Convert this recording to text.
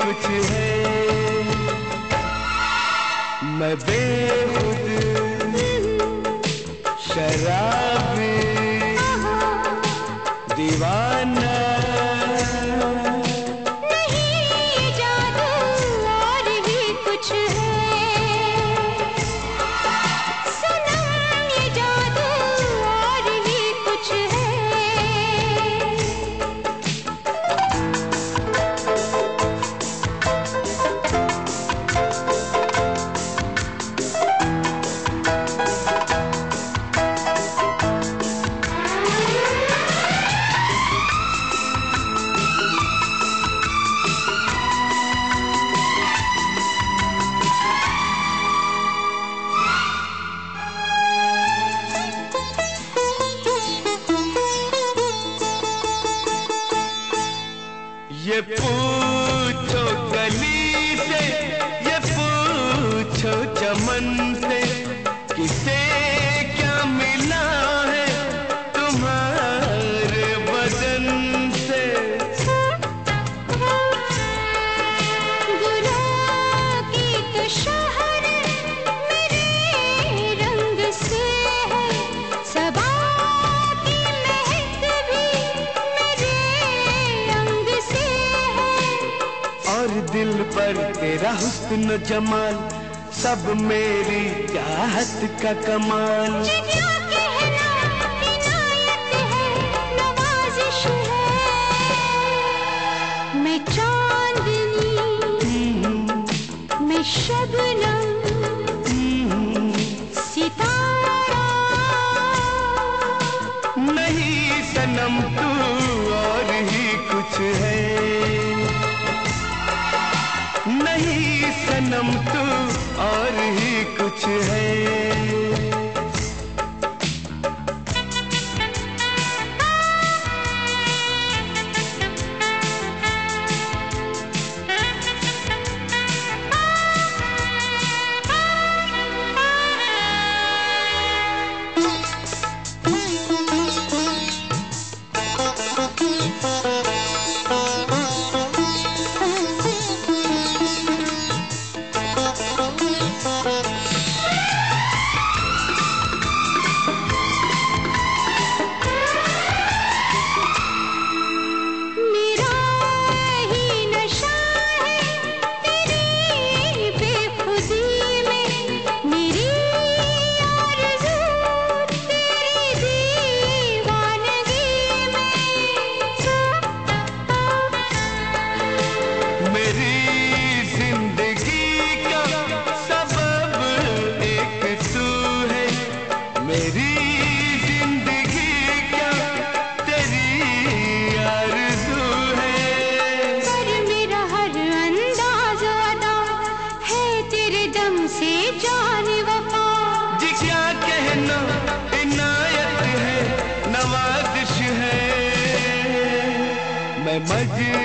कुछ है। मैं बेखुद शराबी दीवाना नहीं, जादू और ही कुछ है। सनम ये जादू और ही कुछ है। ये पूछो गली से, ये पूछो चमन से, किसे क्या मिला है तुम्हारे बदन से। गुलाब की तो शोहरत मेरे रंग से है, सबा की महक भी मेरे अंग से है। और दिल पर तेरा हुस्न जमाल, सब मेरी चाहत का कमाल। क्या कहना, इनायत है, नवाजिश है। मैं चांदनी, मैं शबनम, सितारा नहीं सनम तू और ही कुछ है। नहीं सनम तू और ही कुछ है। मैं मजनू